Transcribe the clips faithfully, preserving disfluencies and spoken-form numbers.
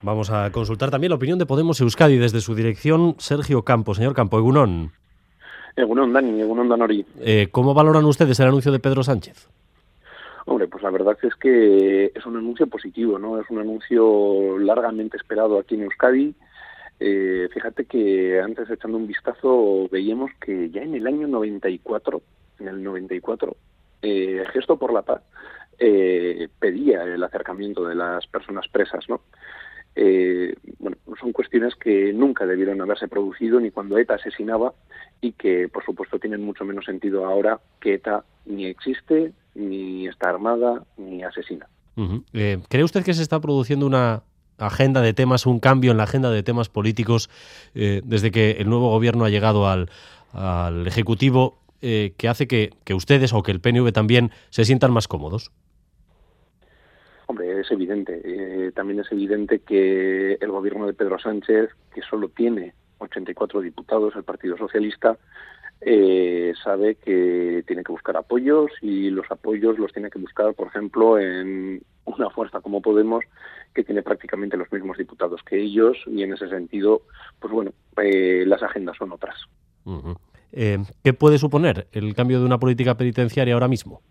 Vamos a consultar también la opinión de Podemos Euskadi desde su dirección, Sergio Campo. Señor Campo, egunon. Egunon, Dani, egunon, Danori. Eh, ¿Cómo valoran ustedes el anuncio de Pedro Sánchez? Hombre, pues la verdad es que es un anuncio positivo, ¿no? Es un anuncio largamente esperado aquí en Euskadi. Eh, fíjate que antes, echando un vistazo, veíamos que ya en el año noventa y cuatro, en el noventa y cuatro, eh, Gesto por la Paz eh, pedía el acercamiento de las personas presas, ¿no? Eh, bueno, son cuestiones que nunca debieron haberse producido ni cuando ETA asesinaba y que, por supuesto, tienen mucho menos sentido ahora que ETA ni existe, ni está armada, ni asesina. Uh-huh. Eh, ¿Cree usted que se está produciendo una agenda de temas, un cambio en la agenda de temas políticos eh, desde que el nuevo gobierno ha llegado al, al Ejecutivo eh, que hace que, que ustedes o que el P N V también se sientan más cómodos? Hombre, es evidente. Eh, también es evidente que el gobierno de Pedro Sánchez, que solo tiene ochenta y cuatro diputados, el Partido Socialista, eh, sabe que tiene que buscar apoyos y los apoyos los tiene que buscar, por ejemplo, en una fuerza como Podemos, que tiene prácticamente los mismos diputados que ellos, y en ese sentido, pues bueno, eh, las agendas son otras. Uh-huh. Eh, ¿Qué puede suponer el cambio de una política penitenciaria ahora mismo?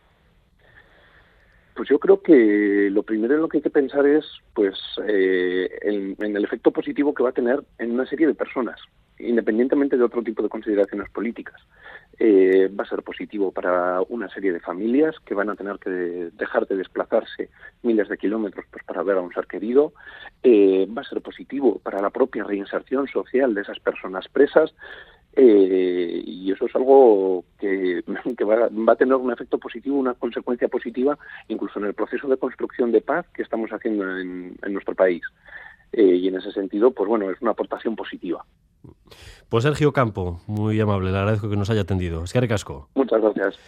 Pues yo creo que lo primero en lo que hay que pensar es pues eh, en, en el efecto positivo que va a tener en una serie de personas, independientemente de otro tipo de consideraciones políticas. Eh, va a ser positivo para una serie de familias que van a tener que dejar de desplazarse miles de kilómetros pues, para ver a un ser querido. Eh, va a ser positivo para la propia reinserción social de esas personas presas. Eh, y eso es algo que, que va, va a tener un efecto positivo, una consecuencia positiva, incluso en el proceso de construcción de paz que estamos haciendo en, en nuestro país. Eh, y en ese sentido, pues bueno, es una aportación positiva. Pues Sergio Campo, muy amable, le agradezco que nos haya atendido. Eskerrik asko. Muchas gracias.